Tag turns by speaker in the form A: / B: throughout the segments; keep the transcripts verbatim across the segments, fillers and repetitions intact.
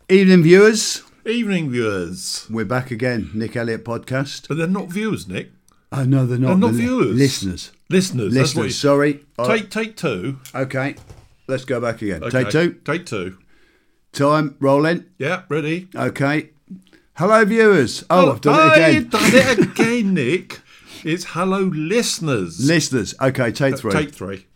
A: Evening, viewers.
B: Evening, viewers.
A: We're back again, Nick Elliott podcast.
B: But they're not viewers, Nick.
A: Oh, no, they're not.
B: They're not
A: They're
B: viewers.
A: Listeners.
B: Listeners. That's what you,
A: Listeners, sorry.
B: take take two.
A: Okay, let's go back again.
B: Okay.
A: Take two.
B: Take two.
A: Time, rolling.
B: Yeah, ready.
A: Okay. Hello, viewers. Oh, I've done
B: oh,
A: it again.
B: You've done it again, Nick. It's hello, listeners.
A: Listeners. Okay, take three.
B: Take three.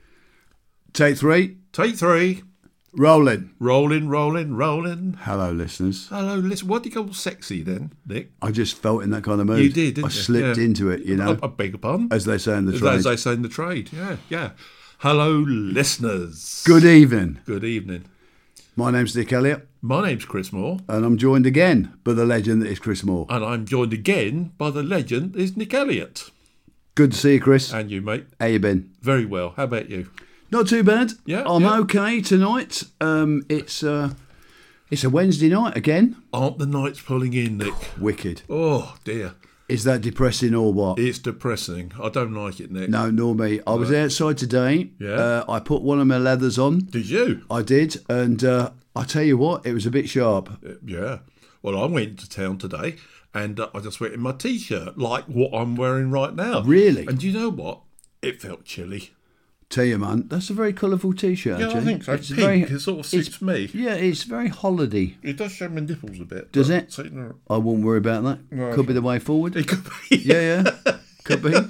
A: Take three.
B: Take three.
A: Rolling.
B: Rolling, rolling, rolling.
A: Hello, listeners.
B: Hello, listen. What do you call sexy then, Nick?
A: I just felt in that kind of mood.
B: You did, didn't
A: I
B: you?
A: slipped
B: Yeah.
A: into it, you know,
B: I, I beg your pardon.
A: as they say in the
B: As,
A: trade.
B: as they say in the trade. Yeah, yeah. Hello, listeners.
A: Good evening.
B: Good evening.
A: My name's Nick Elliott,
B: My name's Chris Moore.
A: and I'm joined again by the legend that is Chris Moore.
B: And I'm joined again by the legend is Nick Elliott.
A: Good to see you, Chris.
B: And you, mate.
A: How you been?
B: Very well. How about you?
A: Not too bad.
B: Yeah,
A: I'm
B: yeah.
A: okay Tonight. Um, it's uh, it's a Wednesday night again.
B: Aren't the nights pulling in, Nick?
A: Wicked.
B: Oh, dear.
A: Is that depressing or what?
B: It's depressing. I don't like it, Nick.
A: No, nor me. I was outside today.
B: Yeah.
A: Uh, I put one of my leathers on.
B: Did you?
A: I did, and uh, I tell you what, it was a bit sharp.
B: Uh, Yeah. Well, I went to town today and uh, I just went in my T-shirt, like what I'm wearing right now.
A: Really?
B: And you know what? It felt chilly.
A: Tell you, man, that's a very colourful T-shirt.
B: Yeah, I
A: actually.
B: think so.
A: It's
B: Pink,
A: very-
B: it sort of
A: it's-
B: suits me.
A: Yeah, it's very holiday.
B: It does show my nipples a bit.
A: Does
B: but-
A: it?
B: so, no,
A: I won't worry about that.
B: No,
A: Could be the way forward.
B: It could be.
A: Yeah, yeah. Could be.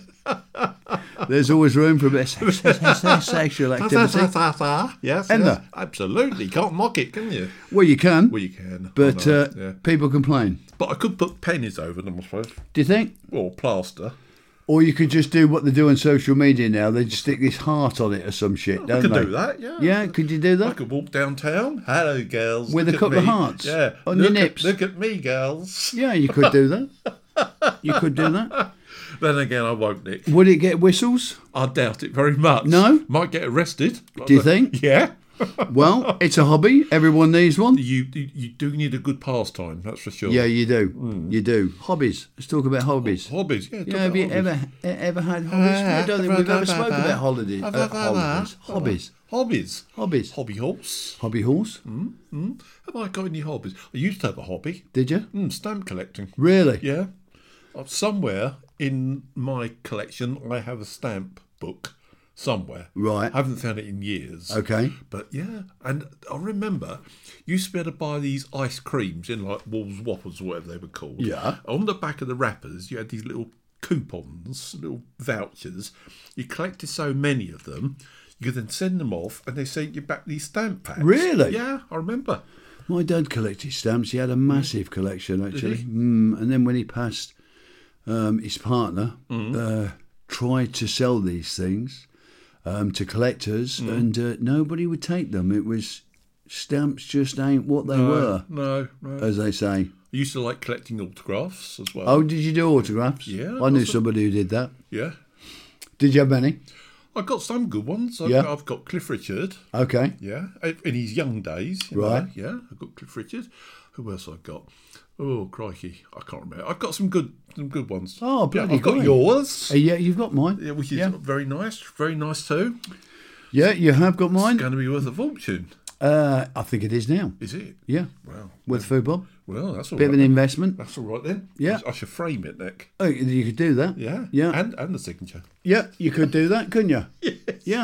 A: There's always room for a bit of sex- sex- sex- sexual activity.
B: Yes,
A: Isn't
B: yes.
A: there?
B: Absolutely. Can't mock it, can you?
A: Well, you can,
B: Well, you can.
A: but
B: I know,
A: uh,
B: yeah.
A: people complain.
B: But I could put pennies over them, I suppose.
A: Do you think?
B: Or plaster.
A: Or you could just do what they do on social media now. They just stick this heart on it or some shit,
B: I
A: don't
B: could
A: they?
B: do that, yeah.
A: Yeah, could you do
B: I
A: that?
B: could walk downtown. Hello, girls.
A: With a
B: look at
A: couple of
B: me.
A: hearts
B: Yeah.
A: on
B: look
A: your
B: at-
A: nips.
B: Look at me, girls.
A: Yeah, you could do that. You could do that.
B: Then again, I won't, Nick.
A: Would it get whistles?
B: I doubt it very much.
A: No?
B: Might get arrested.
A: Do you think?
B: Yeah.
A: Well, it's a hobby. Everyone needs one.
B: You, you you do need a good pastime, that's for sure.
A: Yeah, you do. You do. Hobbies. Let's talk about hobbies.
B: Hobbies, yeah. talk
A: Yeah, have
B: about
A: you
B: hobbies.
A: ever e- ever had hobbies? I don't think we've ever spoken about holidays. Uh, holidays. Hobbies.
B: Hobbies.
A: Hobbies.
B: Hobby horse.
A: Hobby horse.
B: Have I got any hobbies? I used to have a hobby.
A: Did you?
B: Mm, stamp collecting.
A: Really?
B: Yeah. Uh, Somewhere in my collection, I have a stamp book. Somewhere.
A: Right.
B: I haven't found it in years.
A: Okay.
B: But yeah, and I remember you used to be able to buy these ice creams in like Wolves Waffles or whatever they were called.
A: Yeah.
B: On the back of the wrappers, you had these little coupons, little vouchers. You collected so many of them, you could then send them off and they sent you back these stamp packs.
A: Really?
B: Yeah, I remember.
A: My dad collected stamps. He had a massive collection, actually.
B: he?
A: Mm, and then when he passed, um, his partner uh, tried to sell these things um, to collectors, and uh, nobody would take them. It was stamps just ain't what they were,
B: No, no.
A: as they say.
B: I used to like collecting autographs as well.
A: Oh, did you do autographs?
B: Yeah,
A: I knew
B: lots of-
A: somebody who did that.
B: Yeah.
A: Did you have many?
B: I've got some good ones. I've,
A: Yeah.
B: I've got Cliff Richard.
A: Okay.
B: Yeah, in his young days. you
A: Right.
B: know, Yeah, I've got Cliff Richard. Who else I've got? Oh, crikey. I can't remember. I've got some good some good ones.
A: Oh,
B: yeah,
A: bloody
B: I've got
A: great.
B: yours,
A: Uh, yeah, you've got mine.
B: yeah, which is
A: yeah.
B: very nice. Very nice too.
A: Yeah, you have got
B: It's
A: mine.
B: going to be worth a fortune.
A: Uh, I think it is now.
B: Is it?
A: Yeah,
B: Wow.
A: with Food Bob.
B: Well, that's all
A: Bit
B: right.
A: of an investment.
B: That's all right then.
A: Yeah.
B: I should frame it, Nick.
A: Oh, you could do that.
B: Yeah.
A: Yeah.
B: And, and the signature.
A: Yeah, you could do that, couldn't you?
B: Yes.
A: Yeah.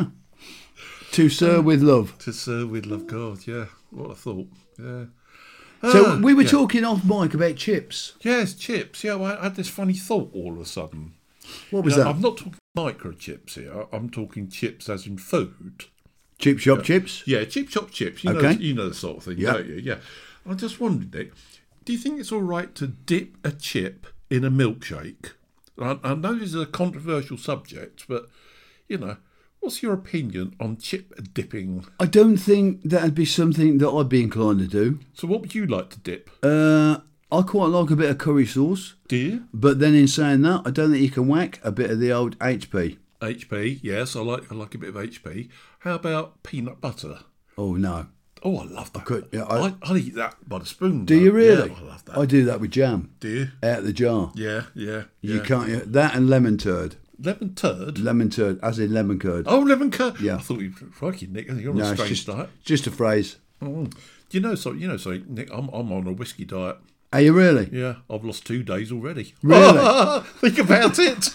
A: To Sir with love.
B: To serve with love God, yeah. What a thought. Yeah.
A: So
B: Ah,
A: we were
B: yeah.
A: talking off mic about chips.
B: Yes, chips. Yeah, well, I had this funny thought all of a sudden.
A: What was
B: Now,
A: that?
B: I'm not talking microchips here. I'm talking chips as in food.
A: Chip shop chips?
B: Yeah, cheap shop chips. You know,
A: Okay.
B: you know the sort of thing,
A: Yeah.
B: don't you? Yeah. I just wondered, Nick, do you think it's all right to dip a chip in a milkshake? I, I know this is a controversial subject, but you know, what's your opinion on chip dipping?
A: I don't think that'd be something that I'd be inclined to do.
B: So, what would you like to dip?
A: Uh, I quite like a bit of curry sauce,
B: Do you?
A: but then in saying that, I don't think you can whack a bit of the old H P.
B: H P, yes, I like I like a bit of H P. How about peanut butter?
A: Oh no.
B: Oh, I love that.
A: could- yeah,
B: I,
A: I-
B: I'd eat that by the spoon.
A: Do
B: though.
A: you really?
B: Yeah, I love that.
A: I do that with jam.
B: Do you?
A: Out of the jar.
B: Yeah, yeah.
A: You
B: yeah.
A: can't. That and lemon turd.
B: Lemon turd?
A: Lemon turd, as in lemon curd.
B: Oh, lemon curd.
A: Yeah.
B: I thought you were crikey, Nick. You're on
A: no,
B: a
A: it's
B: strange
A: just,
B: diet.
A: just a phrase.
B: Mm. Do you know something? You know something, Nick? I'm I'm on a whiskey diet.
A: Are you really?
B: Yeah, I've lost two days already.
A: Really?
B: Think about it.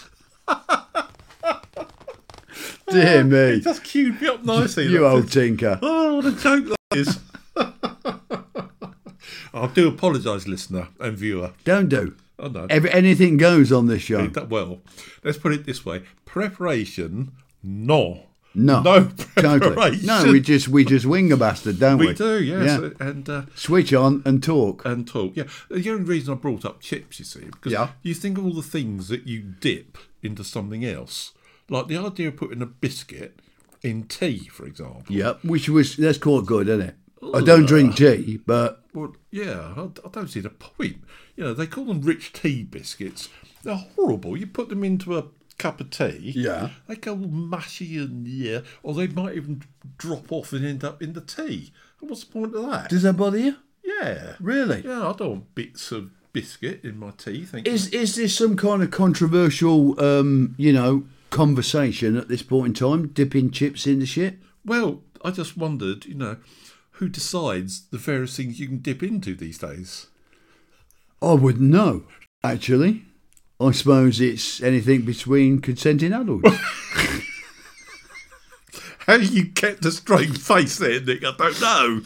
A: Dear me.
B: It just queued me up nicely.
A: You
B: That's
A: old
B: it.
A: tinker.
B: Oh, what a joke that is. I do apologise, listener and viewer.
A: Don't do.
B: I know.
A: Every, anything goes on this show.
B: Well, let's put it this way: preparation, no,
A: No.
B: no
A: Totally.
B: preparation.
A: No, we just we just wing a bastard, don't we?
B: we do, yes,
A: Yeah.
B: and uh,
A: Switch on and talk.
B: and talk. Yeah, the only reason I brought up chips, you see, because
A: Yeah.
B: you think of all the things that you dip into something else, like the idea of putting a biscuit in tea, for example.
A: Yep. Which was that's quite good, isn't it? I don't drink tea, but
B: Well, yeah, I, I don't see the point. You know, they call them rich tea biscuits. They're horrible. You put them into a cup of tea.
A: Yeah.
B: They go all mushy and yeah, or they might even drop off and end up in the tea. And what's the point of that?
A: does that bother you?
B: Yeah.
A: Really?
B: Yeah, I don't want bits of biscuit in my tea. Thank you.
A: Is is this some kind of controversial, um, you know, conversation at this point in time? Dipping chips in the shit?
B: Well, I just wondered, you know, who decides the various things you can dip into these days?
A: I wouldn't know. Actually, I suppose it's anything between consenting adults.
B: How you kept a straight face there, Nick? I don't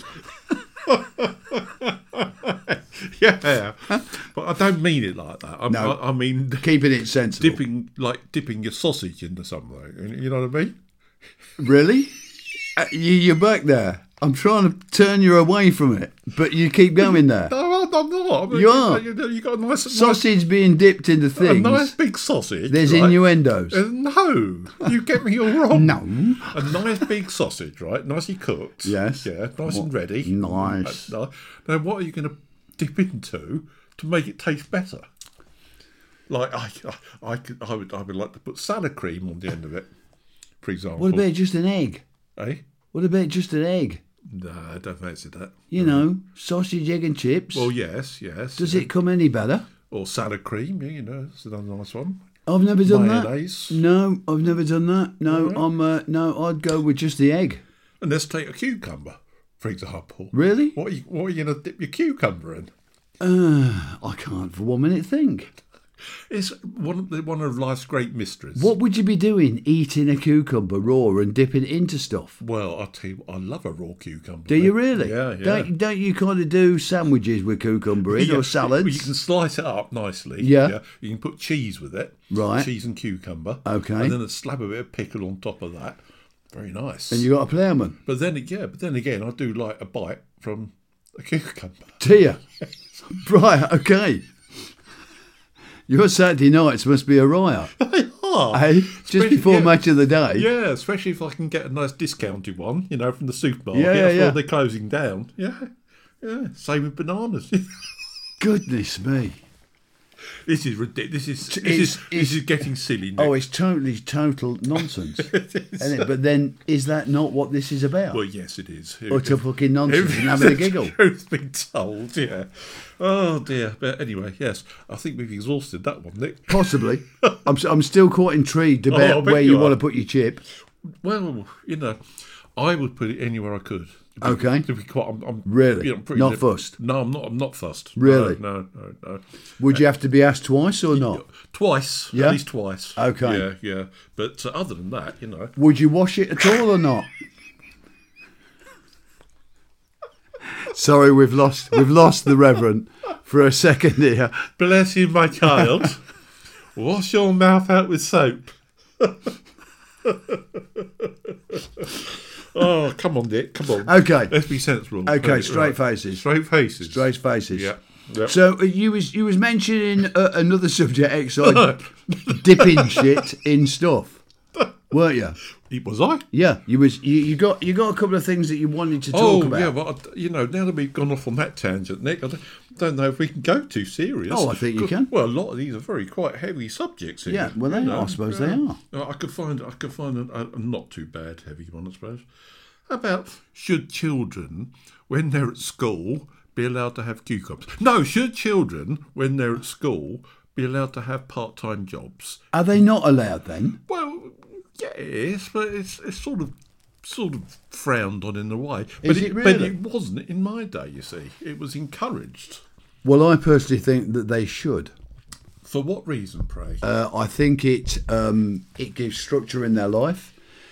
B: know. Yeah, but I don't mean it like that. I,
A: No.
B: I, I mean
A: Keeping it sensible.
B: dipping, like dipping your sausage into something. You know what I mean?
A: Really? Uh, you, you're back there. I'm trying to turn you away from it, but you keep going there.
B: No, I'm not. I mean,
A: You are.
B: You, you got a nice
A: Sausage being dipped into
B: a
A: things.
B: nice big sausage.
A: There's
B: right?
A: innuendos.
B: Uh, no, you get me all wrong.
A: No.
B: A nice big sausage, right? Nicely cooked.
A: Yes.
B: Yeah, nice and ready.
A: Nice.
B: Uh, Now, what are you going to dip into to make it taste better? Like I, I, I could, I would, I would like to put salad cream on the end of it, for example.
A: What about just an egg?
B: Eh?
A: What about just an egg?
B: No, I don't fancy that.
A: You know, sausage, egg, and chips.
B: Well, yes, yes.
A: Does it come any better?
B: Or salad cream? Yeah, you know, it's another nice one.
A: I've never done
B: Mayonnaise.
A: that. No, I've never done that. No,
B: Alright.
A: I'm. Uh, no, I'd go with just the egg.
B: And let's take a cucumber, for example.
A: Really?
B: What are you, what are you going to dip your cucumber in?
A: Uh, I can't for one minute think.
B: It's one of the, one of life's great mysteries.
A: What would you be doing? Eating a cucumber raw and dipping it into stuff?
B: Well, I'll tell you, what, I love a raw cucumber.
A: Do you really?
B: Yeah, yeah.
A: Don't, don't you kind of do sandwiches with cucumber in
B: Yeah,
A: or salads?
B: You can slice it up nicely.
A: Yeah.
B: You can put cheese with it.
A: Right.
B: Cheese and cucumber.
A: Okay.
B: And then a slab of bit of pickle on top of that. Very nice.
A: And you got a ploughman.
B: But then, yeah, but then again, I do like a bite from a cucumber.
A: Do you? Right, okay. Your Saturday nights must be a riot.
B: They are.
A: Hey, just
B: Especially-
A: before
B: yeah.
A: match of the day.
B: Yeah, especially if I can get a nice discounted one, you know, from the supermarket.
A: Yeah, yeah,
B: before
A: yeah.
B: they're closing down. Yeah, yeah. Same with bananas.
A: Goodness me.
B: This is ridiculous. This is this
A: It's-
B: is this
A: it's-
B: is getting silly. Nick.
A: Oh, it's totally, total nonsense. Isn't it? But then, is that not what this is about?
B: Well, yes, it is.
A: Utter fucking nonsense and having a giggle.
B: Truth been told, yeah. Oh dear. But anyway, yes, I think we've exhausted that one, Nick.
A: Possibly. I'm, I'm still quite intrigued
B: Oh, I
A: about
B: bet
A: where
B: you
A: you
B: are.
A: want to put your chip.
B: Well, you know, I would put it anywhere I could. To be-
A: Okay.
B: To be quite, I'm, I'm
A: Really?
B: you know, pretty
A: Not
B: li-
A: fussed?
B: No, I'm not. I'm not fussed.
A: Really?
B: No, no, no. no.
A: Would you have to be asked twice or not?
B: Twice.
A: Yeah?
B: At least twice.
A: Okay.
B: Yeah, yeah. But uh, other than that, you know.
A: Would you wash it at all or not? Sorry, we've lost we've lost the Reverend for a second here.
B: Bless you, my child. Wash your mouth out with soap. Oh, come on, Dick. Come on.
A: Okay.
B: Let's be sensible.
A: Okay,
B: Right,
A: straight
B: right.
A: faces.
B: Straight faces.
A: Straight faces.
B: Yeah. Yep.
A: So uh, you was you was mentioning uh, another subject, excited, dipping shit in stuff, weren't you?
B: Was I?
A: Yeah, you was you, you got you got a couple of things that you wanted to talk
B: Oh,
A: about.
B: yeah, but, I- you know, now that we've gone off on that tangent, Nick, I don't, don't know if we can go too serious.
A: Oh, I think you
B: 'Cause-
A: can.
B: Well, a lot of these are very quite heavy subjects here.
A: Yeah, well, they
B: you
A: are.
B: know.
A: I suppose
B: Yeah.
A: they are.
B: I could find, I could find a, a not too bad heavy one, I suppose. How about, should children, when they're at school, be allowed to have cucumbers? No, should children, when they're at school, be allowed to have part-time jobs?
A: Are they not allowed then?
B: Well, yes, but it's it's sort of sort of frowned on in a way. But
A: Is it
B: But
A: really?
B: it wasn't in my day, you see. It was encouraged.
A: Well, I personally think that they should.
B: For what reason, pray?
A: Uh, I think it um, it gives structure in their life.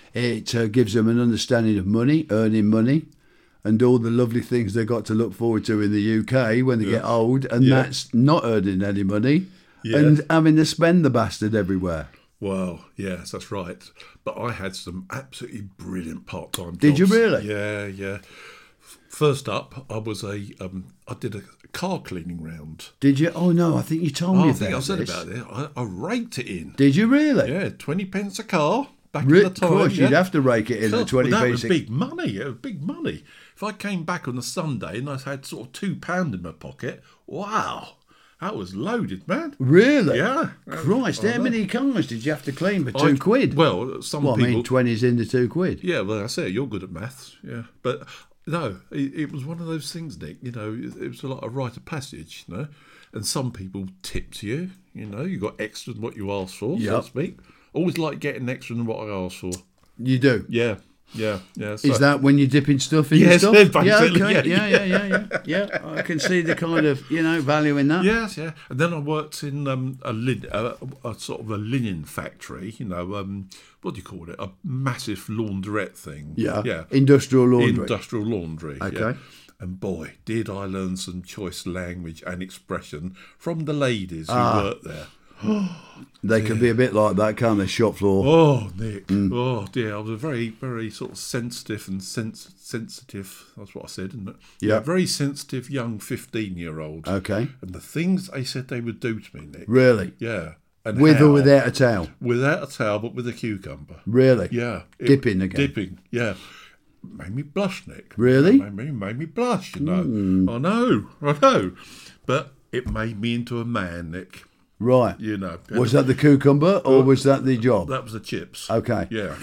A: It uh, gives them an understanding of money, earning money, and all the lovely things they've got to look forward to in the U K when they
B: Yeah.
A: get old, and
B: Yeah.
A: that's not earning any money
B: Yeah.
A: and having to spend the bastard everywhere.
B: Well, yes, that's right. But I had some absolutely brilliant part-time jobs.
A: Did you really?
B: Yeah, yeah. F- First up, I was a, um, I did a car cleaning round.
A: Did you? Oh no, I think you told
B: Oh,
A: me
B: I think
A: about
B: I said
A: this.
B: about it. I, I raked it in.
A: Did you really?
B: Yeah, twenty pence a car back
A: Re-
B: in the
A: of
B: time.
A: course,
B: yeah.
A: you'd have to rake it in
B: God,
A: at twenty
B: well, that was
A: basic.
B: big money. It was big money. If I came back on a Sunday and I had sort of two pound in my pocket, wow, that was loaded, man.
A: Really?
B: Yeah.
A: Christ,
B: I
A: how
B: know.
A: many cars did you have to clean for
B: I-
A: two quid?
B: Well, some
A: Well, I
B: people.
A: mean, twenties into two quid.
B: Yeah, well, I say you're good at maths. Yeah, but no, it, it was one of those things, Nick. You know, it, it was a lot of rite of passage. You know, and some people tipped you. You know, you got extra than what you asked for, so
A: Yep.
B: to speak. Always like getting extra than what I asked for.
A: You do.
B: Yeah, yeah, yeah.
A: Is
B: so-
A: that when you're dipping stuff in
B: Yes,
A: stuff?
B: basically,
A: yeah, okay.
B: yeah,
A: yeah, yeah, yeah, yeah, yeah. I can see the kind of you know value in that.
B: Yes, yeah. And then I worked in um, a, lin- a, a sort of a linen factory. You know, um, what do you call it? A massive laundrette thing.
A: Yeah.
B: yeah.
A: Industrial laundry.
B: Industrial laundry. yeah.
A: Okay.
B: And boy, did I learn some choice language and expression from the ladies who
A: Ah.
B: worked there.
A: They can be a bit like that, can't they? Shop floor.
B: Oh, Nick.
A: Mm.
B: Oh, dear. I was a very, very sort of sensitive and sens- sensitive. That's what I said, isn't it?
A: Yeah.
B: Very sensitive young fifteen-year-old.
A: Okay.
B: And the things they said they would do to me, Nick.
A: Really?
B: Yeah. And
A: With
B: how?
A: or without a towel?
B: Without a towel, but with a cucumber.
A: Really?
B: Yeah. It-
A: Dipping again?
B: Dipping, yeah. Made me blush, Nick.
A: Really?
B: Made me, made me blush, you know. I know, I know. But it made me into a man, Nick.
A: Right.
B: You know.
A: Was that the cucumber or was that the job?
B: That was the chips.
A: Okay.
B: Yeah.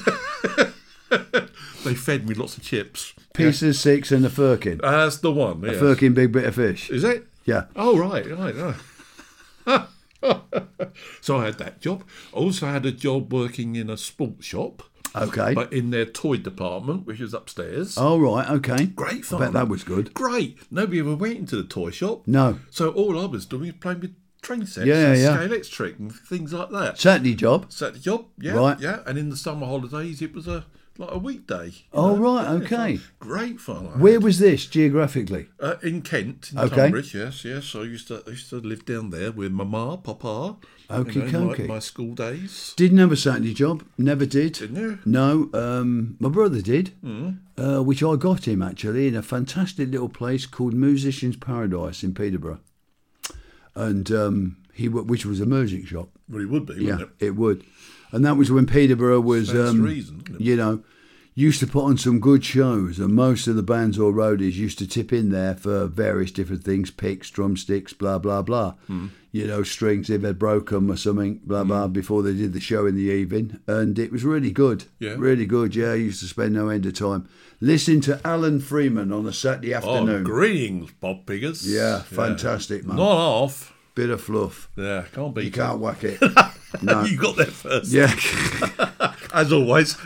B: They fed me lots of chips.
A: Piece of six and a firkin.
B: That's the one, yeah.
A: A firkin big bit of fish.
B: Is it?
A: Yeah.
B: Oh, right, right, right. So I had that job. I also had a job working in a sports shop,
A: Okay.
B: but in their toy department, which was upstairs.
A: Oh, right. Okay.
B: Great
A: I
B: fun.
A: bet that was good.
B: Great. Nobody ever went into the toy shop.
A: No.
B: So all I was doing was playing with train sets
A: Yeah,
B: and
A: yeah.
B: scale electric and things like that.
A: Saturday job.
B: So the job, yeah,
A: Right.
B: yeah. And in the summer holidays, it was a like a weekday. you
A: Oh,
B: know.
A: right.
B: Yeah,
A: Okay.
B: so great fun. I
A: Where
B: had.
A: was this geographically?
B: Uh, in Kent, in
A: Okay.
B: Tunbridge, yes, yes. So I used to I used to live down there with Mama, Papa.
A: Okey
B: you know, my,
A: dokey.
B: my school days.
A: Didn't have a Saturday job. Never did.
B: Didn't you?
A: No. Um, my brother did,
B: Mm.
A: uh, which I got him actually in a fantastic little place called Musicians Paradise in Peterborough, and um, he w- which was a music shop.
B: Well, it would be,
A: Yeah,
B: wouldn't it?
A: it would, and that was when Peterborough was,
B: That's
A: um,
B: the reason. Isn't it?
A: you know, used to put on some good shows, and most of the bands or roadies used to tip in there for various different things: picks, drumsticks, blah blah blah.
B: Hmm.
A: You know, strings if they'd broke 'em or something, blah blah. Before they did the show in the evening, and it was really good.
B: Yeah.
A: really good. Yeah, I used to spend no end of time listening to Alan Freeman on a Saturday
B: Oh,
A: afternoon.
B: greetings, Bob Piggers.
A: Yeah, fantastic, man.
B: Not off.
A: Bit of fluff.
B: Yeah, can't be.
A: You can't whack it. No.
B: You got there first.
A: Yeah.
B: As always.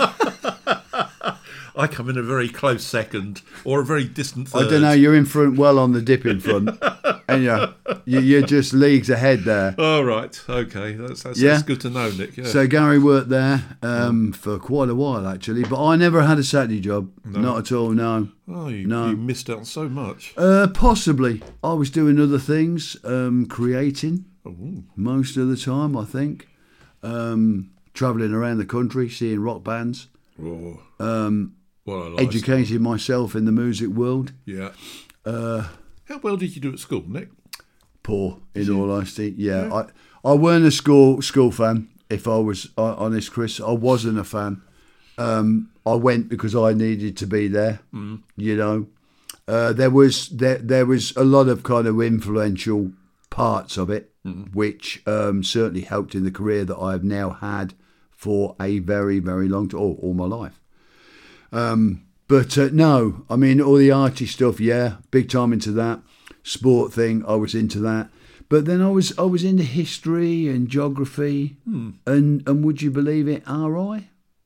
B: I come in a very close second or a very distant third.
A: I don't know. You're in front, well on the dipping front, and you're, you- you're just leagues ahead there.
B: All right. Okay. That's, that's,
A: Yeah.
B: that's good to know, Nick. Yeah.
A: So Gary worked there um, for quite a while actually, but I never had a Saturday job. Not at all. No.
B: oh, you,
A: no.
B: you missed out on so much.
A: Uh, possibly. I was doing other things, um, creating
B: Oh,
A: most of the time. I think um, traveling around the country, seeing rock bands,
B: oh.
A: um,
B: Well, I like
A: educating myself in the music world.
B: Yeah.
A: Uh,
B: How well did you do at school, Nick?
A: Poor, in all honesty. Yeah, I I weren't a school school fan. If I was uh, honest, Chris, I wasn't a fan. Um, I went because I needed to be there. Mm. You know, uh, there was there there was a lot of kind of influential parts of it, mm. which um, certainly helped in the career that I have now had for a very very long time, all, all my life. Um, but uh, no, I mean all the arty stuff. Yeah, big time into that. Sport thing, I was into that. But then I was I was into history and geography,
B: Hmm.
A: and and would you believe it, R I?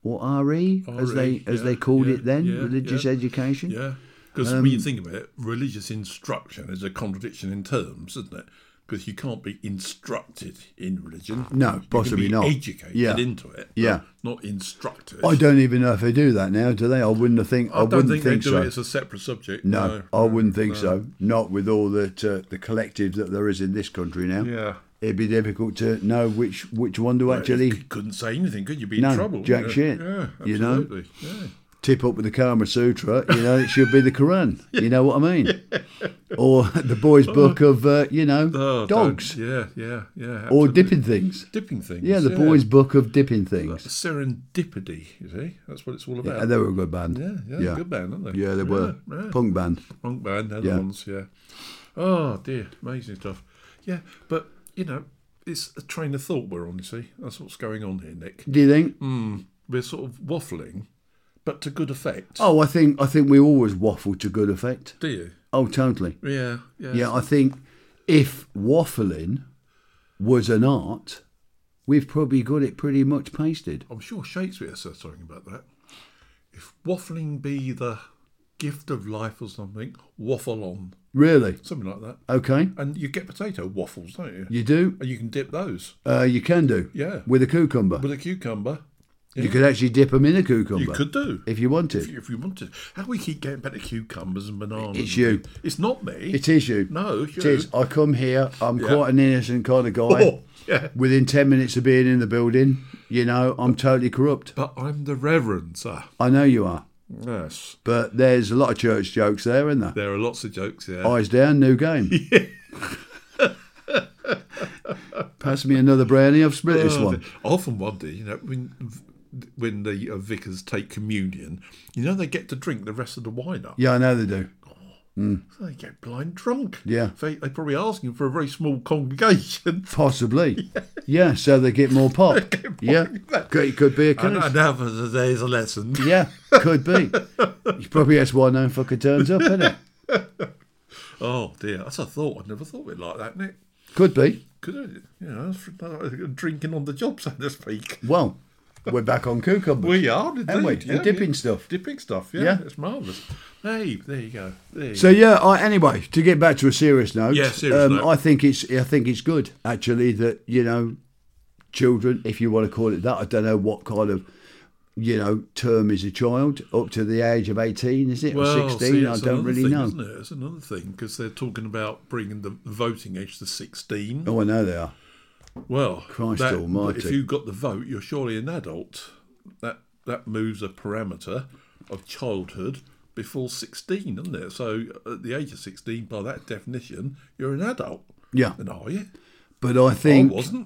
A: or R E, as
B: R
A: they
B: E,
A: as
B: yeah,
A: they called
B: yeah,
A: it then,
B: yeah,
A: religious
B: yeah.
A: education.
B: Yeah, because
A: Um,
B: when you think of it, religious instruction is a contradiction in terms, isn't it? Because you can't be instructed in religion.
A: No,
B: You
A: possibly
B: can be
A: not.
B: educated
A: Yeah.
B: into it, but
A: Yeah.
B: not instructed.
A: I don't even know if they do that now, do they? I wouldn't have think. I,
B: I don't
A: wouldn't
B: think,
A: think,
B: they do
A: so.
B: it as a separate subject.
A: No,
B: No,
A: I wouldn't think
B: no.
A: so. Not with all that uh, the collective that there is in this country now.
B: Yeah.
A: It'd be difficult to know which which one to
B: You
A: actually
B: couldn't say anything, could you? Be
A: No,
B: in trouble.
A: jack
B: yeah.
A: shit,
B: Yeah,
A: you know?
B: absolutely. Yeah.
A: tip up with the Kama Sutra. You know, it should be the Quran. You know what I mean? Or the boys' book of uh, you know
B: Oh,
A: dogs,
B: don't- Yeah, yeah, yeah.
A: or
B: absolutely.
A: dipping things.
B: Dipping things.
A: Yeah, the boys' book of dipping things.
B: Serendipity, you see? That's what it's all about.
A: And they were a good band.
B: Yeah, yeah,
A: Yeah.
B: good band, aren't they?
A: Yeah, they were
B: Yeah,
A: punk band.
B: punk band, they're
A: Yeah.
B: the ones, yeah. Oh dear, amazing stuff. Yeah, but you know, it's a train of thought we're on. You see, that's what's going on here, Nick.
A: Do you think?
B: Mm, we're sort of waffling, but to good effect.
A: Oh, I think I think we always waffle to good effect.
B: Do you?
A: Oh, totally.
B: Yeah, yeah.
A: Yeah, I think if waffling was an art, we've probably got it pretty much pasted.
B: I'm sure Shakespeare said something about that. If waffling be the gift of life or something, waffle on.
A: Really?
B: Something like that.
A: Okay.
B: And you get potato waffles, don't you?
A: You do?
B: And you can dip those.
A: Uh, you can do.
B: Yeah.
A: With a cucumber.
B: With a cucumber.
A: You could actually dip them in a cucumber.
B: You could do.
A: If you wanted.
B: If you, if you wanted. How do we keep getting better cucumbers and bananas?
A: It's
B: and
A: you.
B: things? It's not me.
A: It is you.
B: No, it's you.
A: It is. I come here, I'm
B: Yeah.
A: quite an innocent kind of guy.
B: Oh, yeah.
A: Within ten minutes of being in the building, you know, I'm totally corrupt.
B: But I'm the Reverend, sir.
A: I know you are.
B: Yes.
A: But there's a lot of church jokes there, isn't there?
B: There are lots of jokes there.
A: Eyes down, new game. Pass me another brownie, I've split this
B: Oh,
A: one.
B: I often wonder, you know, when when the uh, vicars take communion, you know, they get to drink the rest of the wine up.
A: Yeah, I know they do.
B: So they get blind drunk.
A: Yeah.
B: They, they're probably asking for a very small congregation.
A: Possibly. Yeah, so they get more pop. Yeah, could, it could be a
B: And,
A: case.
B: and now for today's a lesson.
A: Yeah, could be. It's probably that's why no fucker turns up, isn't it?
B: Oh dear, that's a thought. I never thought of it like that, Nick.
A: Could be.
B: Could it? You know, drinking on the job, so to speak.
A: Well, we're back on cucumbers.
B: We are, indeed.
A: Aren't we?
B: Yeah,
A: And dipping
B: yeah.
A: stuff.
B: Dipping stuff, yeah.
A: Yeah.
B: It's marvellous. Hey, there you go. There you
A: So yeah. I, anyway, to get back to a serious note,
B: Yeah, serious
A: um,
B: note.
A: I think it's I think it's good actually that you know, children, if you want to call it that, I don't know what kind of you know term is a child up to the age of eighteen, is it,
B: Well,
A: or sixteen?
B: see,
A: I
B: it's
A: don't
B: another
A: really
B: thing,
A: know.
B: Isn't it? It's another thing because they're talking about bringing the voting age to sixteen.
A: Oh, I know they are.
B: Well,
A: Christ
B: that-
A: almighty.
B: if you got the vote, you're surely an adult. That that moves a parameter of childhood before sixteen, doesn't it? So at the age of sixteen, by that definition, you're an adult.
A: Yeah,
B: And are you?
A: but I think
B: I wasn't.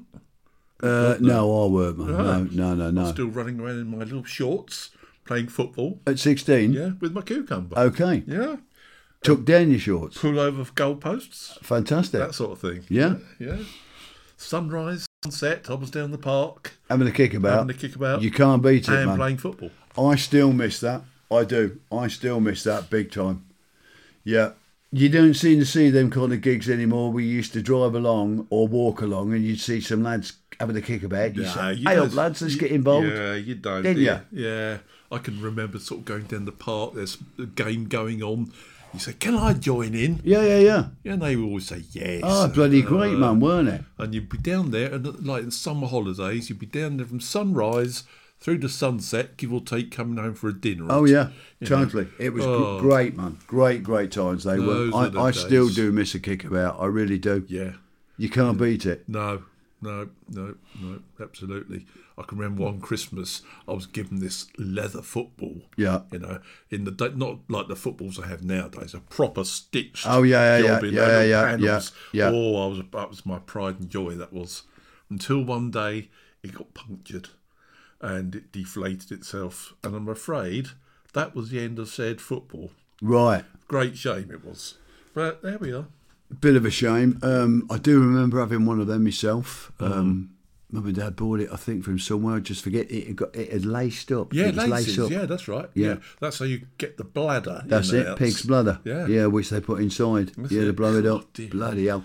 A: uh, no, I weren't. Man.
B: Ah.
A: No, no, no, no.
B: Still running around in my little shorts, playing football.
A: At sixteen,
B: Yeah, with my cucumber.
A: okay,
B: Yeah.
A: took down your shorts.
B: Pull over goalposts.
A: Fantastic.
B: That sort of thing.
A: Yeah.
B: Yeah. Sunrise, sunset, I was down the park,
A: Having a kick about.
B: having a kick about,
A: You can't beat it,
B: and
A: man.
B: playing football.
A: I still miss that. I do. I still miss that big time. Yeah. You don't seem to see them kind of gigs anymore. We used to drive along or walk along and you'd see some lads having a kick about. You
B: Nah,
A: say,
B: you
A: hey
B: don't-
A: up lads, let's
B: you-
A: get involved.
B: Yeah, you don't.
A: Didn't
B: do
A: ya?
B: Yeah. I can remember sort of going down the park, there's a game going on. You say, can I join in?
A: Yeah, yeah, yeah.
B: Yeah, and they would always say yes.
A: Oh, bloody
B: Uh,
A: great, man, weren't it?
B: And you'd be down there, and like in summer holidays, you'd be down there from sunrise through to sunset, give or take, coming home for a dinner.
A: Oh,
B: or two,
A: yeah,
B: you know.
A: totally. It was gr-
B: Oh.
A: great, man. Great, great times they
B: Those
A: were.
B: were the
A: I, I still
B: days.
A: do miss a kick about. I really do.
B: Yeah.
A: You can't beat it.
B: No, no, no, no, absolutely. I can remember one Christmas I was given this leather football.
A: Yeah.
B: You know, in the day, not like the footballs I have nowadays, a proper stitched.
A: Oh, yeah, yeah,
B: job
A: yeah,
B: in
A: yeah,
B: those little
A: yeah,
B: panels.
A: yeah, yeah.
B: Oh, I was that was my pride and joy. That was until one day it got punctured and it deflated itself, and I'm afraid that was the end of said football.
A: Right.
B: Great shame it was, but there we are.
A: Bit of a shame. Um, I do remember having one of them myself. Um, Mum and Dad bought it, I think, from somewhere. I just forget it. It, got, it had laced up.
B: Yeah,
A: it was
B: laces.
A: laced up.
B: Yeah, that's right.
A: Yeah.
B: Yeah. That's how you get the bladder.
A: That's
B: in
A: it.
B: and out.
A: Pig's bladder.
B: Yeah.
A: Yeah, which they put inside.
B: That's
A: yeah, to
B: it.
A: blow it
B: Oh,
A: up.
B: dear.
A: Bloody hell.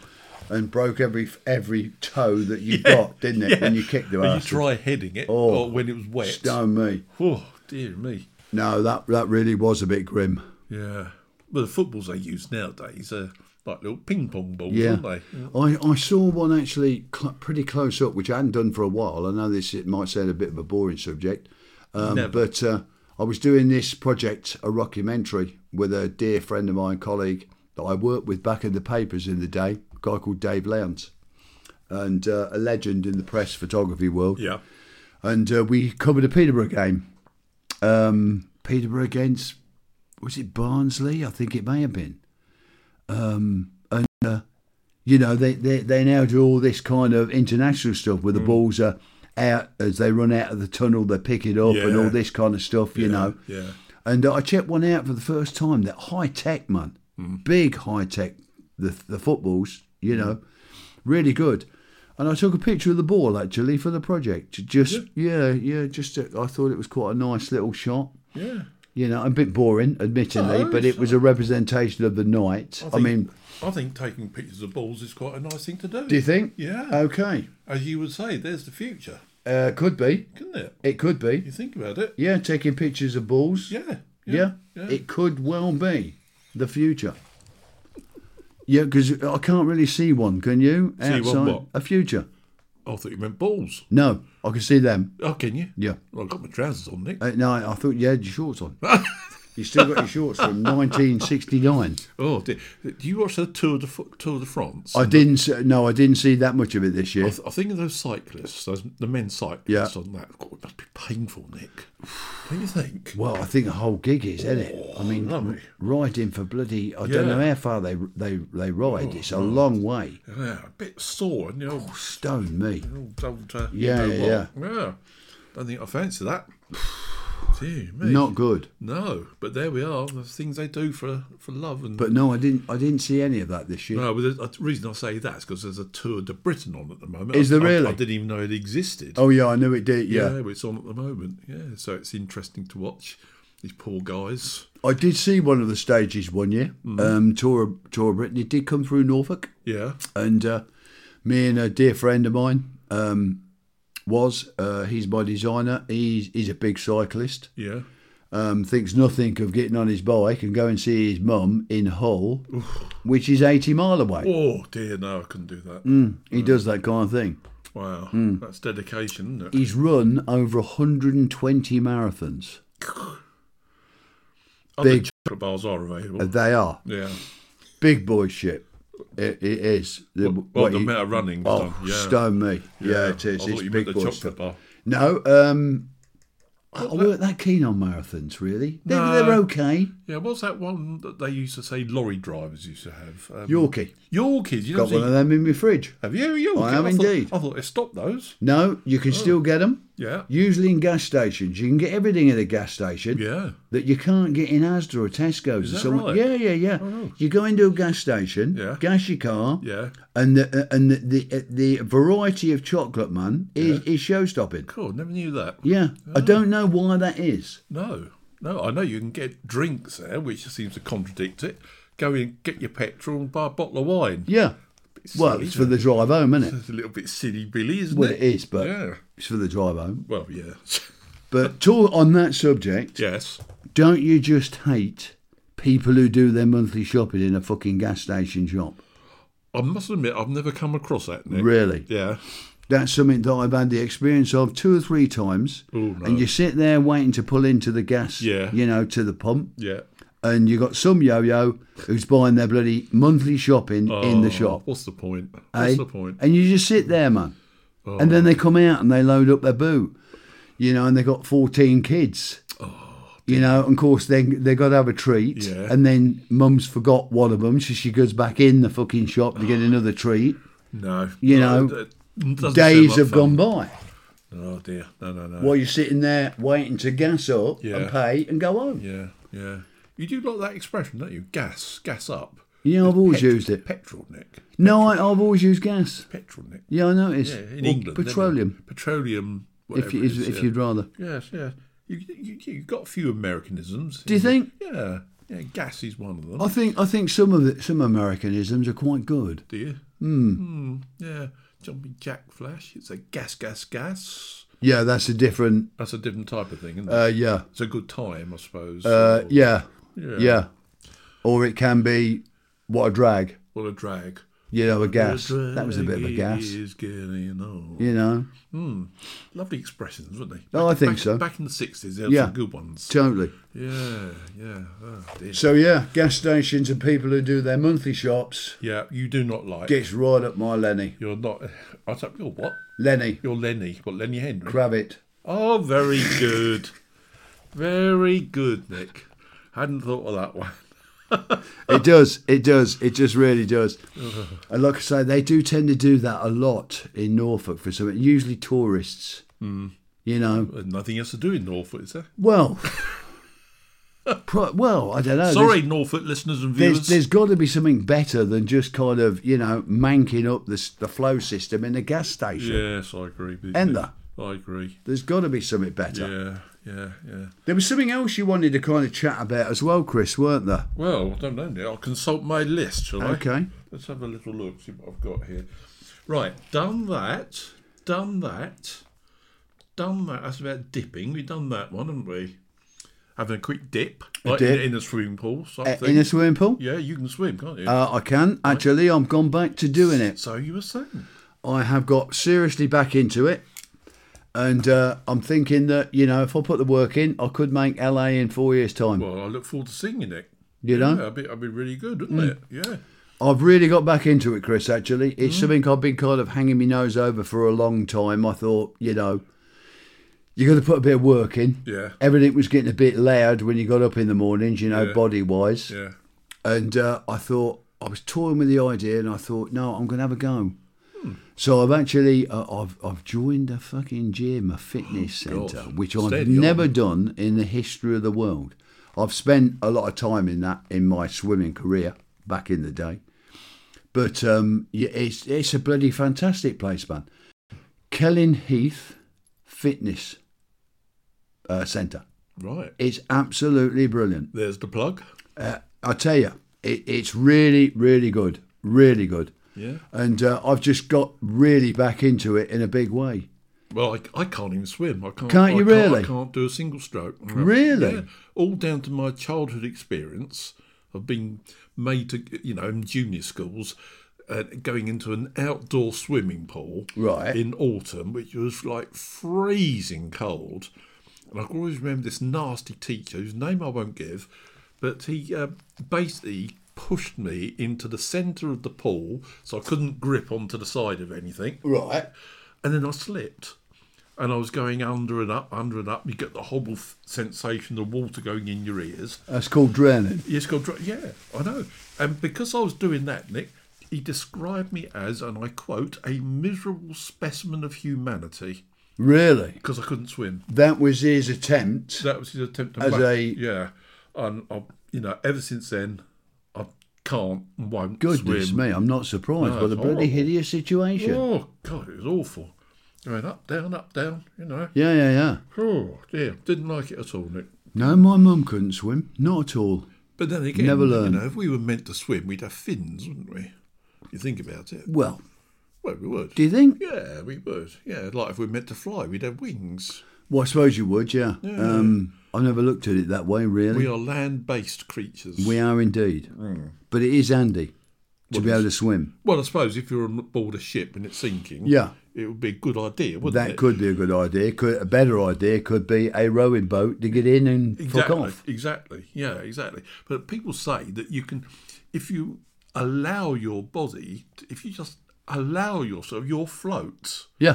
A: and broke every every toe that you
B: Yeah,
A: got, didn't it?
B: yeah.
A: When you kicked the
B: When you
A: bastard.
B: try heading it,
A: Oh,
B: or when it was wet.
A: Stone me.
B: Oh, dear me.
A: No, that that really was a bit grim.
B: Yeah. Well, the footballs they use nowadays are like little ping pong balls,
A: Yeah.
B: aren't they?
A: I, I saw one actually cl- pretty close up, which I hadn't done for a while. I know this it might sound a bit of a boring subject, um,
B: Never.
A: but uh, I was doing this project, a rockumentary, with a dear friend of mine, colleague that I worked with back in the papers in the day, a guy called Dave Lowndes, and uh, a legend in the press photography world.
B: Yeah.
A: And uh, we covered a Peterborough game. Um, Peterborough against, was it Barnsley? I think it may have been. Um, and, uh, you know, they, they, they now do all this kind of international stuff where the
B: Mm.
A: balls are out as they run out of the tunnel, they pick it up and
B: Yeah.
A: all this kind of stuff, you
B: Yeah,
A: know.
B: Yeah.
A: And uh, I checked one out for the first time, that high tech, man.
B: Mm.
A: Big high tech, the, the footballs, you know, really good. And I took a picture of the ball actually for the project. Just, yeah, yeah, just uh, I thought it was quite a nice little shot.
B: Yeah.
A: You know, a bit boring, admittedly,
B: No,
A: but
B: it's
A: it was a representation of the night.
B: I,
A: I,
B: think,
A: mean,
B: I think taking pictures of balls is quite a nice thing to do.
A: do you think?
B: Yeah.
A: Okay.
B: As you would say, there's the future,
A: Uh, could be.
B: couldn't it?
A: It could be.
B: You think about it.
A: Yeah, taking pictures of balls.
B: Yeah.
A: Yeah.
B: Yeah.
A: It could well be the future. Yeah, because I can't really see one, can you?
B: See one what?
A: A future.
B: I thought you meant balls.
A: No, I can see them.
B: Oh, can you?
A: Yeah.
B: Well, I've got my trousers on, Nick.
A: Uh, no, I thought you had your shorts on. You still got your shorts from nineteen sixty-nine.
B: Oh, did, do you watch the Tour de Fr- Tour de France?
A: I didn't. See, no, I didn't see that much of it this year.
B: I, th- I think of those cyclists, those the men cyclists
A: Yeah.
B: on that. God, it must be painful, Nick. Don't you think?
A: Well, I think the whole gig is, isn't it? I mean,
B: lovely.
A: riding for bloody. I
B: Yeah.
A: don't know how far they they they ride. It's a long way.
B: Yeah, a bit sore, and you know,
A: Stone me.
B: old, old, uh,
A: Yeah,
B: you know
A: yeah,
B: what? yeah. Don't think I fancy that. Dear me.
A: Not good.
B: No, but there we are. The things they do for for love and.
A: But no, I didn't. I didn't see any of that this year.
B: no, but the the reason I say that is because there's a Tour de Britain on at the moment.
A: Is there
B: I, I-
A: really?
B: I, didn't even know it existed.
A: Oh yeah, I knew it did. Yeah,
B: but it's on at the moment. Yeah, so it's interesting to watch these poor guys.
A: I did see one of the stages one year.
B: Mm-hmm.
A: Um, tour of- tour of Britain. It did come through Norfolk,
B: Yeah,
A: and uh, me and a dear friend of mine um, was. Uh, he's my designer. He's he's a big cyclist.
B: yeah.
A: Um, thinks nothing of getting on his bike and go and see his mum in Hull, which is eighty mile away.
B: Oh dear, no, I couldn't do that.
A: Mm, he does that kind of thing.
B: Wow,
A: Mm.
B: that's dedication, isn't it?
A: He's run over one hundred twenty marathons.
B: I
A: big-
B: think chocolate bars are available.
A: Uh, They are
B: yeah.
A: big boy shit. It, it is. The,
B: Well,
A: what
B: the
A: you-
B: amount of running.
A: oh,
B: done. Yeah.
A: stone me. Yeah, it is.
B: I thought
A: It's
B: you
A: big
B: meant the
A: boy
B: chocolate
A: stuff.
B: bar.
A: No, um, I I weren't that keen on marathons, really. They're,
B: No.
A: they're okay.
B: Yeah, what's that one that they used to say lorry drivers used to have? Um,
A: Yorkie.
B: Yorkies. You know,
A: Got one of them in my fridge.
B: have you? Yorkie?
A: I have
B: thought,
A: indeed.
B: I thought they stopped those.
A: No, you can still get them.
B: Yeah.
A: Usually in gas stations. You can get everything at a gas station
B: Yeah.
A: that you can't get in Asda or Tesco's.
B: Is
A: or
B: that
A: somewhere.
B: right?
A: Yeah, yeah, yeah.
B: Oh.
A: You go into a gas station,
B: Yeah.
A: gas your car,
B: Yeah.
A: and the and the the, the variety of chocolate, man, is, is show stopping.
B: Cool. Never knew that.
A: Yeah, I don't know why that is.
B: No. No, I know you can get drinks there, which seems to contradict it. Go in, get your petrol, and buy a bottle of wine.
A: Yeah,
B: Bit
A: well,
B: silly,
A: it's for the drive home, isn't it?
B: It's a little bit silly, Billy, isn't
A: Well,
B: it?
A: it is, but
B: Yeah.
A: it's for the drive home.
B: Well, yeah.
A: But to, on that subject,
B: yes.
A: don't you just hate people who do their monthly shopping in a fucking gas station shop?
B: I must admit, I've never come across that, Nick.
A: Really?
B: Yeah.
A: That's something that I've had the experience of two or three times.
B: Oh, no.
A: And you sit there waiting to pull into the gas,
B: Yeah.
A: you know, to the pump.
B: Yeah.
A: And you got some yo-yo who's buying their bloody monthly shopping in the
B: Oh,
A: shop.
B: What's the point?
A: eh?
B: What's the point?
A: And you just sit there, man.
B: Oh.
A: And then they come out and they load up their boot, you know, and they got fourteen kids. You know, and of course they they got to have a treat,
B: Yeah.
A: and then Mum's forgot one of them, so she goes back in the fucking shop to get another treat.
B: No.
A: You
B: No,
A: know,
B: it doesn't
A: Days
B: sound
A: have
B: like fun.
A: gone by
B: Oh, dear. No, no, no.
A: while you're sitting there waiting to gas up
B: Yeah.
A: and pay and go home.
B: Yeah, yeah. You do like that expression, don't you? Gas. Gas up.
A: You know, I've always
B: Pet-
A: used it.
B: Petrol, Nick.
A: No, I, I've always used gas.
B: Petrol, Nick.
A: Yeah, I noticed.
B: Yeah, in
A: Or
B: England. never-
A: petroleum,
B: Petroleum, whatever
A: if you,
B: it is,
A: if
B: yeah.
A: you'd rather.
B: Yes, yeah. You, you, you've got a few Americanisms.
A: Do you think?
B: Yeah. Yeah, gas is one of them.
A: I think I think some of it, some Americanisms are quite good.
B: Do you? Hmm. Yeah, Jumping Jack Flash. It's a gas, gas, gas.
A: Yeah, that's a different.
B: That's a different type of thing, isn't it?
A: Uh, yeah,
B: It's a good time, I suppose.
A: uh,
B: or-
A: yeah,
B: yeah.
A: yeah. Or it can be what a drag.
B: What a drag.
A: You know, a gas.
B: The
A: That was a bit of a
B: drag
A: gas.
B: is getting on.
A: You know,
B: Hmm. Lovely expressions, weren't they?
A: Oh, I think
B: back,
A: so.
B: Back in the sixties, there were
A: Yeah.
B: some good ones.
A: totally.
B: Yeah, yeah. Oh, dear.
A: So yeah, gas stations and people who do their monthly shops
B: Yeah, you do not like.
A: gets right up my Lenny.
B: You're not. I thought you're what?
A: Lenny
B: You're Lenny. What, Lenny Henry?
A: Kravitz.
B: Oh, very good. Very good, Nick. Hadn't thought of that one.
A: It does. It does. It just really does. And like I say, they do tend to do that a lot in Norfolk for some. Usually tourists.
B: Mm.
A: You know.
B: Nothing else to do in Norfolk, is there?
A: Well. pro- well, I don't know.
B: Sorry,
A: There's,
B: Norfolk listeners and viewers.
A: there's, there's got to be something better than just kind of, you know, manking up the, s- the flow system in the gas station.
B: Yes, I agree with you.
A: Ain't there?
B: I agree.
A: There's got to be something better.
B: Yeah, yeah, yeah.
A: There was something else you wanted to kind of chat about as well, Chris, weren't there?
B: Well, I don't know, Nick. I'll consult my list, shall I?
A: Okay.
B: Let's have a little look, see what I've got here. Right, done that, done that, done that. That's about dipping. We've done that one, haven't we? Having a quick dip, like
A: dip.
B: In, in a swimming pool.
A: Uh,
B: Something.
A: in a swimming pool?
B: Yeah, you can swim, can't you?
A: Uh, I can. Actually, I've gone back to doing it.
B: so you were saying.
A: I have got seriously back into it. And uh, I'm thinking that, you know, if I put the work in, I could make L A in four years' time.
B: Well, I look forward to seeing you, Nick.
A: You know?
B: Yeah, I'd be, I'd be really good, wouldn't it? Yeah.
A: I've really got back into it, Chris, actually. It's something I've been kind of hanging my nose over for a long time. I thought, you know, you got to put a bit of work in.
B: Yeah.
A: Everything was getting a bit loud when you got up in the mornings, you know,
B: Yeah.
A: body-wise.
B: Yeah.
A: And uh, I thought, I was toying with the idea and I thought, no, I'm going to have a go. So I've actually, uh, I've I've joined a fucking gym, a fitness
B: Oh,
A: centre,
B: God.
A: which I've
B: Steady
A: never
B: on.
A: done in the history of the world. I've spent a lot of time in that in my swimming career back in the day. But um, yeah, it's it's a bloody fantastic place, man. Kellen Heath Fitness uh, Centre.
B: Right.
A: It's absolutely brilliant.
B: There's the plug.
A: Uh, I tell you, it, it's really, really good. Really good.
B: Yeah.
A: And uh, I've just got really back into it in a big way.
B: Well, I, I can't even swim. I can't.
A: Can't
B: I
A: you
B: can't,
A: really?
B: I can't do a single stroke.
A: Really?
B: Yeah. All down to my childhood experience of being made to, you know, in junior schools, uh, going into an outdoor swimming pool
A: Right.
B: in autumn, which was like freezing cold. And I can always remember this nasty teacher, whose name I won't give, but he uh, basically pushed me into the centre of the pool so I couldn't grip onto the side of anything.
A: Right.
B: And then I slipped. And I was going under and up, under and up. You get the hobble f- sensation of water going in your ears.
A: That's called drowning.
B: Yes, got dry. Yeah, I know. And because I was doing that, Nick, he described me as, and I quote, a miserable specimen of humanity
A: Really?
B: because I couldn't swim.
A: That was his attempt.
B: That was his attempt to
A: As
B: make-
A: a-
B: yeah. And I, you know, ever since then, I can't and won't
A: Goodness
B: swim.
A: me, I'm not surprised.
B: No,
A: what a
B: it's
A: bloody
B: horrible.
A: hideous situation.
B: Oh God, it was awful. Going up, down, up, down. You know.
A: Yeah, yeah, yeah.
B: Oh dear, didn't like it at all, Nick.
A: No, my mum couldn't swim. Not at all.
B: But then again,
A: Never learned.
B: you know, if we were meant to swim, we'd have fins, wouldn't we? You think about it.
A: Well,
B: Well, we would.
A: do you think?
B: Yeah, we would. Yeah, like if we were meant to fly, we'd have wings.
A: Well, I suppose you would, yeah. Um, I never looked at it that way, really.
B: We are land-based creatures.
A: We are indeed. But it is handy to be able to swim.
B: Well, I suppose if you're on board a ship and it's sinking,
A: Yeah.
B: it would be a good idea, wouldn't
A: That
B: it?
A: could be a good idea. Could, a better idea could be a rowing boat to get in and fuck
B: Exactly,
A: off.
B: exactly. Yeah, exactly. But people say that you can, if you allow your body, if you just allow yourself, you'll float.
A: Yeah.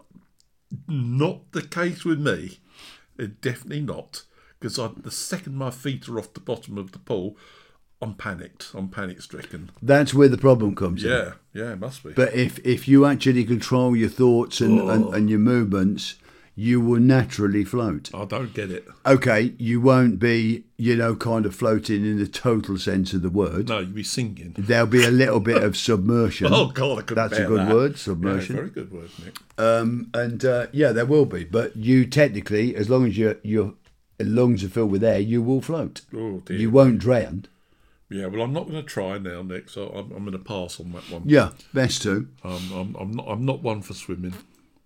B: Not the case with me. Uh, Definitely not. Because the second my feet are off the bottom of the pool, I'm panicked. I'm panic stricken.
A: That's where the problem comes in.
B: Yeah, yeah, it must be.
A: But if, if you actually control your thoughts and, and, and your movements, you will naturally float.
B: I don't get it.
A: Okay, you won't be, you know, kind of floating in the total sense of the word.
B: No, you'd be sinking.
A: There'll be a little bit of submersion.
B: Oh, God, I couldn't
A: That's a
B: bear
A: good
B: that.
A: word,
B: Yeah,
A: submersion.
B: very good word, Nick.
A: Um, and uh, yeah, there will be. But you technically, as long as your your lungs are filled with air, you will float.
B: Oh, dear.
A: You won't drown.
B: Yeah, well, I'm not going to try now, Nick. So I'm, I'm going to pass on that one.
A: Yeah, best to.
B: Um, I'm, I'm not. I'm not one for swimming.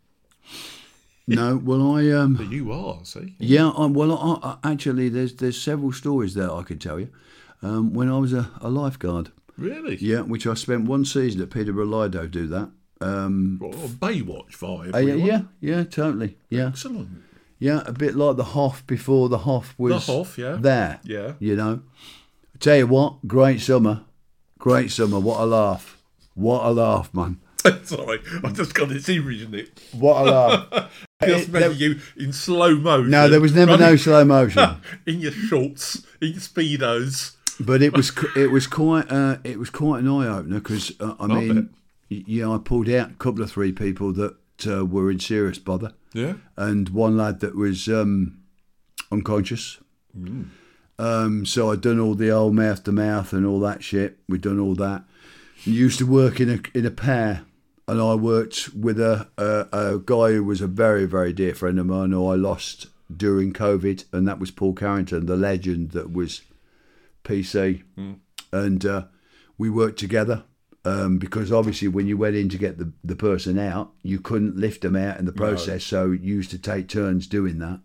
A: No, well, I um.
B: But you are, see.
A: Yeah, I, well, I, I, actually, there's there's several stories there I could tell you. Um, when I was a, a lifeguard.
B: Really?
A: Yeah, which I spent one season at Peterborough Lido do that. Um,
B: What, a Baywatch vibe.
A: uh, yeah,
B: we
A: yeah,
B: want?
A: yeah, totally. Yeah,
B: Excellent.
A: yeah, a bit like the Hoff before the Hoff was
B: The Hoff, yeah.
A: there.
B: Yeah.
A: You know, I tell you what, great summer, great summer. What a laugh, what a laugh, man.
B: Sorry, I just got this image in it.
A: What a laugh.
B: Just imagine you in slow motion.
A: No, there was never
B: running
A: no slow motion.
B: in your shorts, in your speedos.
A: But it was it was quite uh, it was quite an eye opener because uh, I
B: I
A: mean,
B: bet.
A: y- yeah, I pulled out a couple of three people that uh, were in serious bother,
B: Yeah.
A: and one lad that was um, unconscious.
B: Mm.
A: Um, so I'd done all the old mouth to mouth and all that shit. We'd done all that. And used to work in a in a pair, and I worked with a, a a guy who was a very very dear friend of mine who I lost during COVID, and that was Paul Carrington, the legend that was P C,
B: Mm.
A: and uh, we worked together um, because obviously when you went in to get the, the person out, you couldn't lift them out in the process, so you used to take turns doing that.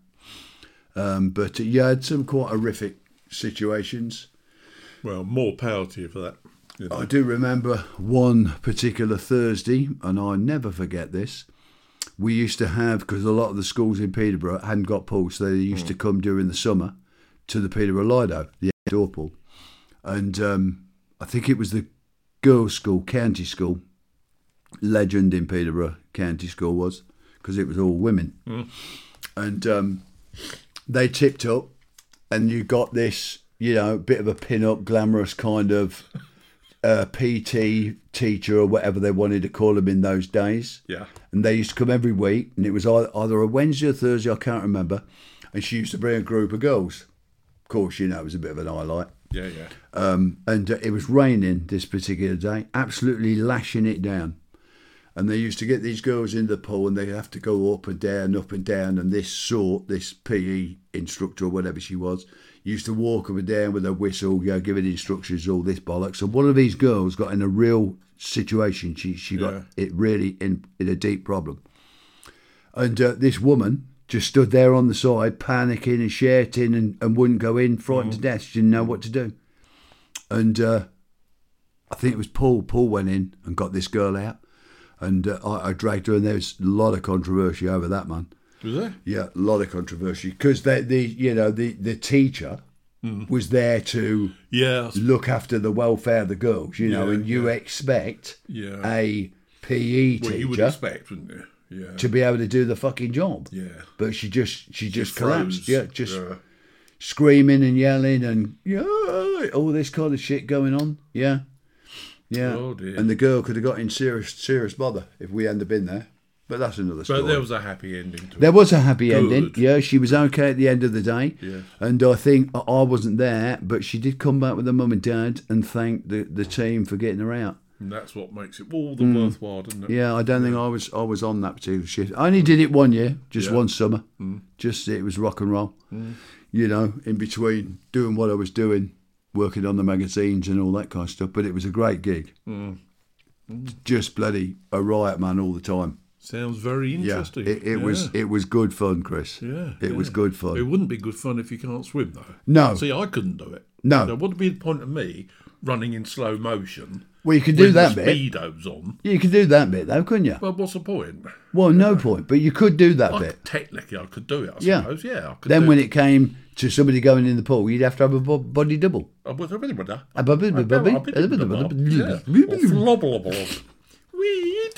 A: Um, but uh, you had some quite horrific situations.
B: Well, more power to you for that. You know.
A: I do remember one particular Thursday, and I never forget this. We used to have, because a lot of the schools in Peterborough hadn't got pools, so they used
B: Mm.
A: to come during the summer to the Peterborough Lido, the outdoor pool. And um, I think it was the girls' school, county school, legend in Peterborough, county school was, because it was all women.
B: Mm.
A: And um, they tipped up, and you got this, you know, bit of a pin-up, glamorous kind of uh, P T teacher or whatever they wanted to call him in those days.
B: Yeah.
A: And they used to come every week, and it was ei- either a Wednesday or Thursday, I can't remember. And she used to bring a group of girls. Of course, you know, it was a bit of an highlight.
B: Yeah, yeah.
A: Um, and uh, it was raining this particular day, absolutely lashing it down. And they used to get these girls in the pool, and they'd have to go up and down, up and down. And this sort, this P E instructor or whatever she was, used to walk up and down with a whistle, you know, giving instructions, all this bollocks. So one of these girls got in a real situation. She she got
B: Yeah.
A: it really in, in a deep problem. And uh, this woman just stood there on the side, panicking and shouting, and, and wouldn't go in, frightened to death. She didn't know what to do. And uh, I think it was Paul. Paul went in and got this girl out. And uh, I, I dragged her, and there was a lot of controversy over that, man.
B: Was there?
A: Yeah, a lot of controversy because the, the you know the, the teacher
B: Mm.
A: was there to
B: Yeah.
A: look after the welfare of the girls, you know,
B: Yeah,
A: and you
B: yeah.
A: expect
B: Yeah.
A: a P E
B: Well, you would
A: teacher
B: expect, wouldn't you? Yeah.
A: to be able to do the fucking job.
B: Yeah.
A: But she just she just
B: froze.
A: collapsed. Yeah, just
B: Yeah.
A: screaming and yelling and yeah, all this kind of shit going on. Yeah, yeah.
B: Oh, dear.
A: And the girl could have got in serious serious bother if we hadn't have been there. But that's another story.
B: But there was a happy ending to
A: There
B: it.
A: was a happy
B: Good.
A: ending. Yeah, she was okay at the end of the day.
B: Yeah.
A: And I think I- I wasn't there, but she did come back with her mum and dad and thank the, the team for getting her out.
B: And that's what makes it all the worthwhile, doesn't it?
A: Mm. Yeah, I don't think I was I was on that particular shift. I only did it one year, just
B: Yeah.
A: one summer.
B: Mm.
A: Just it was rock and roll. You know, in between doing what I was doing, working on the magazines and all that kind of stuff. But it was a great gig.
B: Mm.
A: Just bloody a riot, man, all the time.
B: Sounds very
A: Yeah,
B: interesting.
A: it, it
B: Yeah.
A: was it was good fun, Chris.
B: Yeah.
A: It
B: yeah.
A: was good fun.
B: It wouldn't be good fun if you can't swim, though.
A: No.
B: See, I couldn't do it.
A: No.
B: Now, what would be the point of me running in slow motion
A: Well, you could do
B: with
A: that
B: the
A: bit.
B: speedos on?
A: You could do that bit though, couldn't you?
B: Well, what's the point?
A: Well, no point, but you could do that
B: I,
A: bit.
B: technically, I could do it, I
A: Yeah.
B: suppose. Yeah, I could
A: Then
B: do
A: when it came to somebody going in the pool, you'd have to have a bo- body double.
B: I was a bit of a-
A: A bubby,
B: I-
A: bubby,
B: I-
A: a little bit of a-
B: Yeah. Or flobblable. Weed.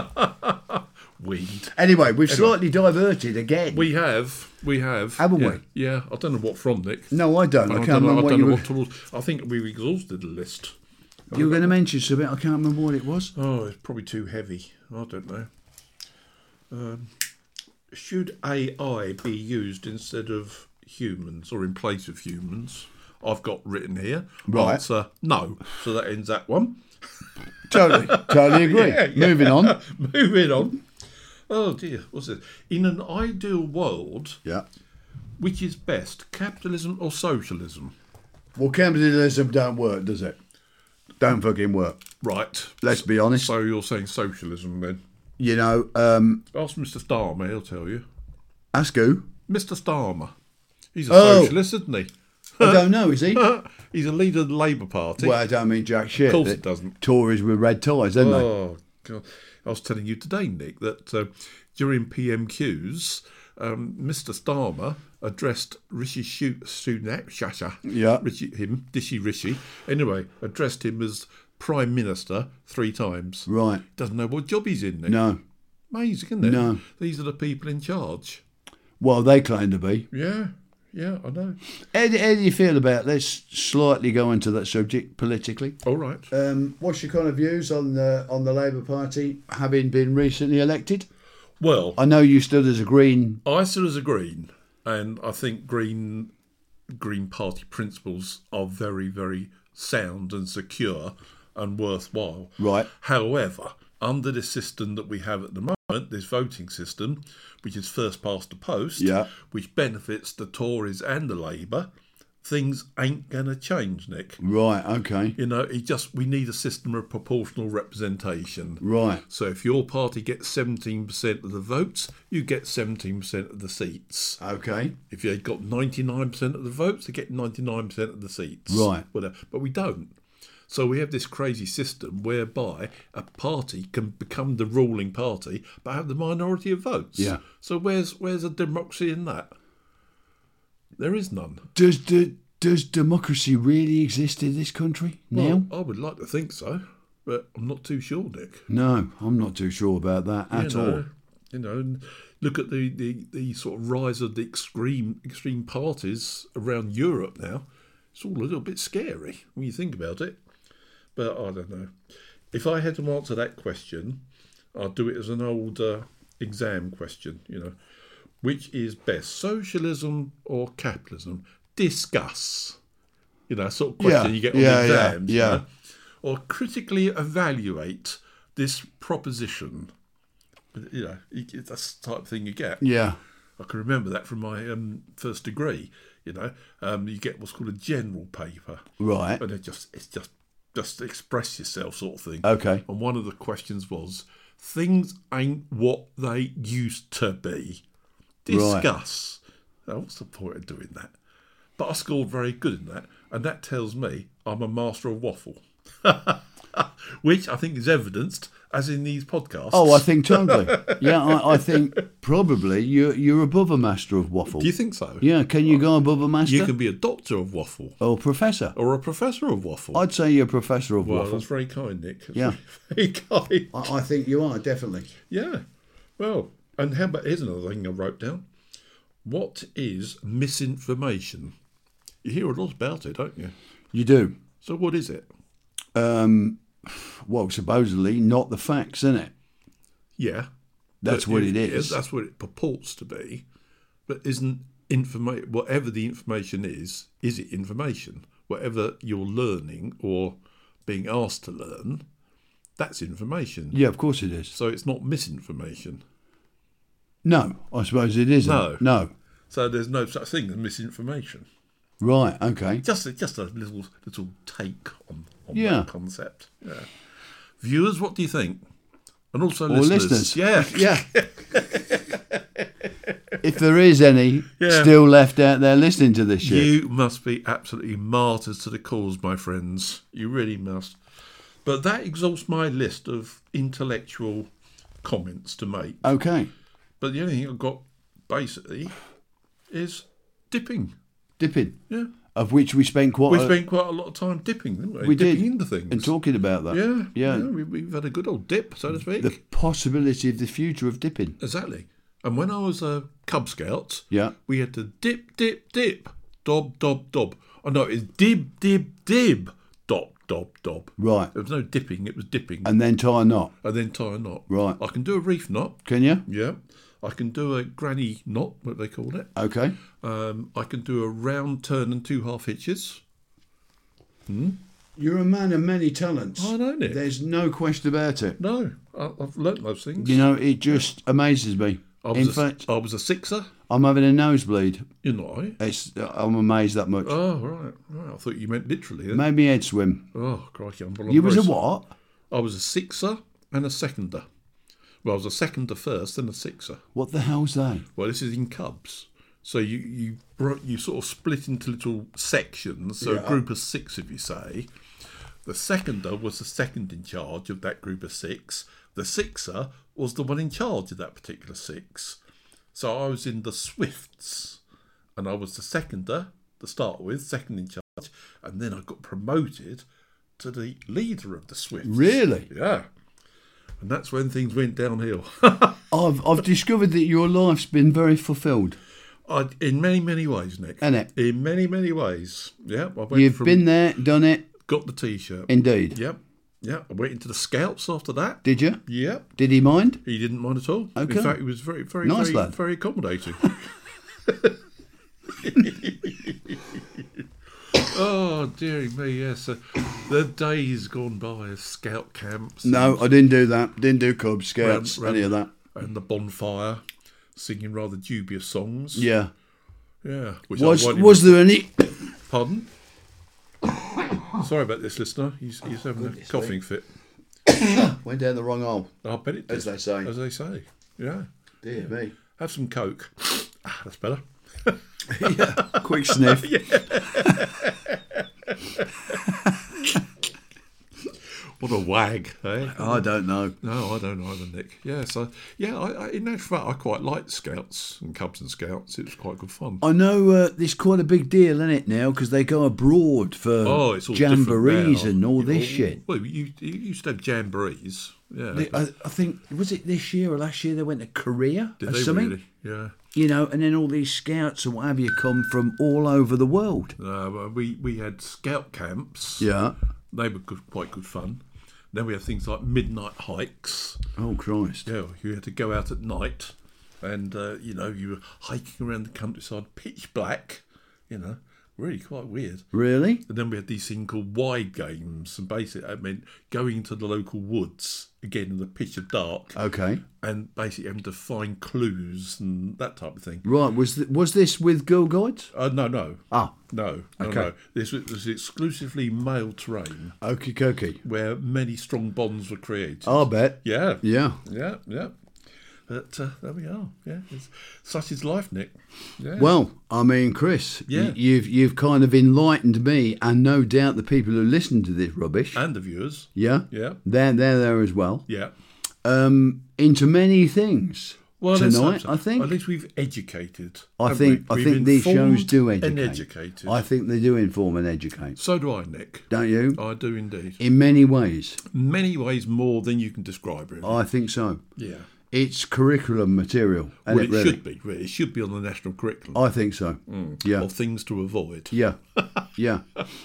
B: Weed.
A: Anyway, we've slightly diverted again.
B: We have, we have.
A: Haven't
B: yeah,
A: we?
B: Yeah, I don't know what from, Nick.
A: no, I don't. I
B: I
A: can't
B: don't know,
A: remember
B: I
A: what
B: don't
A: you
B: know
A: were,
B: what tools. I think we've exhausted the list.
A: you were going to mention something. I can't remember what it was.
B: Oh, it's probably too heavy. I don't know. Um, should A I be used instead of humans or in place of humans? I've got written here.
A: Right.
B: Answer no. So that ends that one.
A: Totally, totally agree.
B: Yeah, yeah.
A: Moving on.
B: Moving on. Oh dear, what's this? In an ideal world,
A: Yeah.
B: which is best, capitalism or socialism?
A: Well, capitalism don't work, does it? Don't fucking work.
B: Right.
A: Let's be honest.
B: So you're saying socialism then?
A: You know, um,
B: Ask Mister Starmer, he'll tell you.
A: ask who?
B: Mister Starmer. He's a
A: Oh.
B: socialist, isn't he?
A: I don't know, is he?
B: He's a leader of the Labour Party.
A: Well, I don't mean jack shit.
B: Of course
A: The
B: it doesn't.
A: Tories with red ties, don't they?
B: Oh, God. I was telling you today, Nick, that uh, during P M Qs, um, Mister Starmer addressed Rishi Shu- Sunak, Shasha,
A: Yeah.
B: Rishi, him, Dishi Rishi, anyway, addressed him as Prime Minister three times.
A: Right.
B: Doesn't know what job he's in, Nick.
A: No.
B: Amazing, isn't it?
A: No.
B: These are the people in charge.
A: Well, they claim to be.
B: Yeah, yeah, I know.
A: How, how do you feel about, let's slightly go into that subject politically.
B: All right.
A: Um, what's your kind of views on the, on the Labour Party having been recently elected?
B: Well,
A: I know you stood as a Green.
B: I stood as a Green, and I think Green Green Party principles are very, very sound and secure and worthwhile.
A: Right.
B: However, under this system that we have at the moment, this voting system, which is first past the post,
A: Yeah.
B: which benefits the Tories and the Labour, things ain't going to change, Nick.
A: Right, okay.
B: You know, it just we need a system of proportional representation.
A: Right.
B: So if your party gets seventeen percent of the votes, you get seventeen percent of the seats.
A: Okay.
B: If they got ninety-nine percent of the votes, they get ninety-nine percent of the seats.
A: Right.
B: Whatever. But we don't. So we have this crazy system whereby a party can become the ruling party but have the minority of votes.
A: Yeah.
B: So where's where's a democracy in that? There is none.
A: Does the, does democracy really exist in this country now?
B: Well, I would like to think so, but I'm not too sure, Nick.
A: No, I'm not too sure about that at
B: you know,
A: all.
B: You know, and look at the, the, the sort of rise of the extreme extreme parties around Europe now. It's all a little bit scary when you think about it. But I don't know. If I had to answer that question, I'd do it as an old uh, exam question, you know. Which is best, socialism or capitalism? Discuss. You know, sort of question
A: Yeah,
B: you get on
A: yeah,
B: exams.
A: yeah,
B: you
A: yeah.
B: know? Or critically evaluate this proposition. You know, it- that's the type of thing you get.
A: Yeah.
B: I can remember that from my um, first degree. You know, um, you get what's called a general paper,
A: Right.
B: and it just it's just just express yourself sort of thing.
A: Okay.
B: And one of the questions was, things ain't what they used to be. Discuss. Now, what's the point of doing that? But I scored very good in that, and that tells me I'm a master of waffle, which I think is evidenced as in these podcasts.
A: Oh, I think totally. Yeah, I, I think probably you're, you're above a master of waffle.
B: Do you think so?
A: Yeah, can you go above a master?
B: You can be a doctor of waffle
A: Or professor?
B: or a professor of waffle.
A: I'd say you're a professor of
B: well,
A: waffle.
B: that's very kind, Nick. That's
A: Yeah.
B: very, very kind.
A: I, I think you are, definitely.
B: Yeah. Well, and how about, here's another thing I wrote down. What is misinformation? You hear a lot about it, don't you?
A: You do.
B: So what is it?
A: Um, well, supposedly not the facts, isn't it?
B: Yeah.
A: That's
B: But
A: what
B: if-
A: it is.
B: That's what it purports to be. But isn't information, whatever the information is, is it information? Whatever you're learning or being asked to learn, that's information.
A: Yeah, of course it is.
B: So it's not misinformation.
A: No, I suppose it isn't.
B: No.
A: No.
B: So there's no such thing as misinformation.
A: Right, okay.
B: Just a, just a little little take on, on
A: Yeah.
B: that concept. Yeah. Viewers, what do you think? And also
A: Or
B: listeners.
A: listeners.
B: Yeah.
A: Yeah. If there is any
B: Yeah.
A: still left out there listening to this shit.
B: You must be absolutely martyrs to the cause, my friends. You really must. But that exhausts my list of intellectual comments to make.
A: Okay.
B: But the only thing I've got, basically, is dipping.
A: Dipping.
B: Yeah.
A: Of which we spent quite
B: We
A: a,
B: spent quite a lot of time dipping, didn't we?
A: we
B: dipping
A: did.
B: into things.
A: and talking about that.
B: Yeah.
A: Yeah.
B: we, we've had a good old dip, so to speak.
A: The possibility of the future of dipping.
B: Exactly. And when I was a Cub Scout,
A: Yeah.
B: we had to dip, dip, dip, dob, dob, dob. Oh no, it's dib, dib, dib, dob, dob, dob.
A: Right.
B: There was no dipping, it was dipping.
A: And then tie a knot.
B: And then tie a knot.
A: Right.
B: I can do a reef knot.
A: Can you?
B: Yeah. I can do a granny knot, what they call it.
A: Okay.
B: Um, I can do a round turn and two half hitches.
A: You're a man of many talents.
B: I know, Nick.
A: There's no question about it.
B: No, I, I've learnt those things.
A: You know, it just amazes me.
B: I was
A: In
B: a,
A: fact,
B: I was a sixer.
A: I'm having a nosebleed.
B: You're not, are you?
A: It's, I'm amazed that much.
B: Oh, right. right. I thought you meant literally. Then.
A: Made me head swim.
B: Oh, crikey. I'm, I'm
A: You was a
B: very-
A: what?
B: I was a sixer and a seconder. Well, I was a seconder first, then a sixer.
A: What the hell's that?
B: Well, this is in cubs. So you you bro- you sort of split into little sections. So
A: Yeah.
B: a group of six, if you say. The seconder was the second in charge of that group of six. The sixer was the one in charge of that particular six. So I was in the Swifts, and I was the seconder to start with, second in charge, and then I got promoted to the leader of the Swifts.
A: Really?
B: Yeah. And that's when things went downhill.
A: I've I've discovered that your life's been very fulfilled.
B: I, in many, many ways, Nick.
A: Innit?
B: In many, many ways. Yeah. I went
A: You've
B: from,
A: been there, done it,
B: got the T-shirt.
A: indeed.
B: Yep. Yeah. I went into the Scouts after that.
A: Did you?
B: Yep.
A: Did he mind?
B: He didn't mind at all.
A: Okay.
B: In fact, he was very, very,
A: Nice
B: very,
A: lad.
B: very accommodating. Oh, dearie me, yes. Uh, the days gone by of scout camps.
A: No, I didn't do that. Didn't do Cub Scouts,
B: Round-
A: any of that.
B: And the bonfire, singing rather dubious songs.
A: Yeah.
B: Yeah. Which
A: Was
B: I won't
A: was there any?
B: even- Pardon? Sorry about this, listener. He's, he's having a
A: Goodness
B: coughing fit.
A: Went down the wrong hole.
B: I bet it did.
A: As they say.
B: As they say. Yeah.
A: Dear me.
B: Have some Coke. Ah, that's better.
A: Yeah. Quick sniff.
B: What a wag, eh?
A: I don't know.
B: No, I don't either, Nick. Yeah, so, yeah, I, I, in actual fact, I quite liked Scouts and Cubs and Scouts. It was quite good fun.
A: I know uh, there's quite a big deal in it now because they go abroad for
B: Oh, it's all
A: jamborees
B: different now.
A: and all this
B: Well,
A: shit.
B: Well, you, you used to have jamborees. Yeah.
A: They- I, I think, was it this year or last year they went to Korea
B: Did
A: or
B: they
A: something?
B: really? Yeah.
A: You know, and then all these scouts and what have you come from all over the world.
B: Uh, well, we, we had scout camps.
A: Yeah.
B: They were good, quite good fun. Then we had things like midnight hikes.
A: Oh, Christ.
B: Yeah, you had to go out at night and, uh, you know, you were hiking around the countryside, pitch black, you know, really quite weird.
A: Really?
B: And then we had these things called wide games, and basically that meant going to the local woods, again in the pitch of dark,
A: Okay.
B: and basically having to find clues and that type of thing.
A: Right. Was th- was this with Girl Guides?
B: Uh, no, no,
A: Ah.
B: no, no,
A: Okay.
B: no. This was, was exclusively male terrain
A: Okie dokie.
B: where many strong bonds were created.
A: I'll bet.
B: Yeah,
A: Yeah.
B: yeah, yeah. But uh, there we are. Yeah, it's, such is life, Nick. Yeah.
A: Well, I mean, Chris,
B: Yeah.
A: y- you've you've kind of enlightened me, and no doubt the people who listen to this rubbish.
B: and the viewers.
A: Yeah.
B: Yeah,
A: They're they're there as well.
B: yeah.
A: Um, into many things.
B: Well, that's
A: tonight,
B: up-
A: I think.
B: At least we've educated.
A: I
B: haven't
A: think
B: we?
A: I
B: We've
A: think these shows
B: informed
A: do educate.
B: and educated.
A: I think they do inform and educate.
B: So do I, Nick.
A: Don't you?
B: I do indeed.
A: In many ways,
B: Many ways more than you can describe, really.
A: I think so.
B: yeah.
A: It's curriculum material, and
B: Well,
A: it
B: it
A: really.
B: should be. Really. It should be on the national curriculum.
A: I think so. Yeah.
B: Of things to avoid.
A: Yeah. Yeah.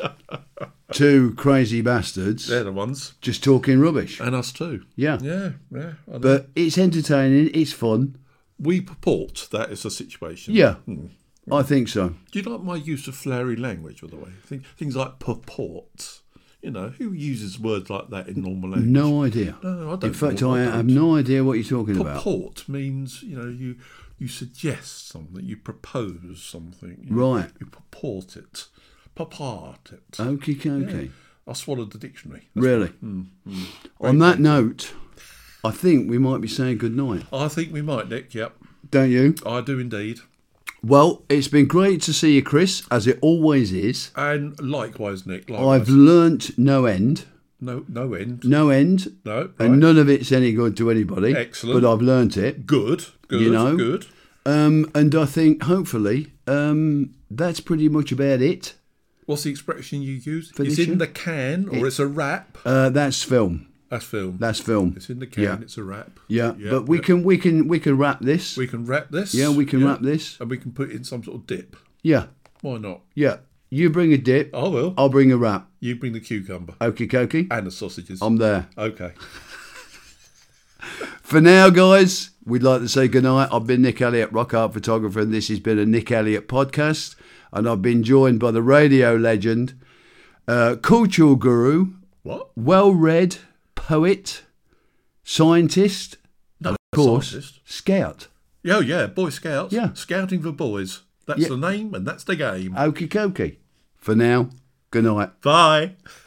A: Two crazy bastards
B: They're the ones.
A: just talking rubbish.
B: And us too.
A: Yeah.
B: Yeah, yeah. I know.
A: But it's entertaining. It's fun.
B: we purport that is a situation.
A: Yeah. I think so.
B: Do you like my use of flowery language, by the way? Think, things like purport. You know, who uses words like that in normal language?
A: No idea.
B: No, I don't
A: In fact,
B: know.
A: I,
B: I
A: have
B: don't.
A: no idea what you're talking about.
B: Purport means, you know, you you suggest something, you propose something. You,
A: Right.
B: You purport it. Purport it.
A: Okie dokie.
B: I swallowed the dictionary. That's
A: Really?
B: mm, mm.
A: On that note, I think we might be saying good night.
B: I think we might, Nick. Yep.
A: Don't you?
B: I do indeed.
A: Well, it's been great to see you, Chris, as it always is.
B: And likewise, Nick. Likewise.
A: I've learnt no end.
B: No, no end.
A: No end.
B: No. Right.
A: And none of it's any good to anybody.
B: Excellent.
A: But I've learnt it.
B: Good. Good.
A: You know?
B: Good.
A: Um, and I think, hopefully, um, that's pretty much about it.
B: What's the expression you use?
A: For
B: It's
A: this
B: in
A: year?
B: the can, or it's a wrap.
A: Uh, that's film.
B: That's film.
A: That's film.
B: It's in the can.
A: Yeah.
B: It's a wrap.
A: Yeah,
B: Yeah,
A: but we
B: yeah.
A: can we can we can wrap this.
B: We can wrap this.
A: Yeah, we can wrap this.
B: and we can put it in some sort of dip.
A: Yeah,
B: Why not?
A: yeah. You bring a dip.
B: I will.
A: I'll bring a wrap.
B: You bring the cucumber
A: Okie dokie.
B: and the sausages.
A: I'm there.
B: okay.
A: For now, guys, we'd like to say goodnight. I've been Nick Elliott, rock art photographer, and this has been a Nick Elliott podcast. And I've been joined by the radio legend, uh, cultural guru,
B: What?
A: well-read poet, scientist,
B: No,
A: of course,
B: scientist.
A: scout.
B: Oh, yeah, Boy Scouts.
A: Yeah.
B: Scouting for Boys. That's
A: Yeah.
B: the name and that's the game.
A: Okie dokie. For now, good night.
B: Bye.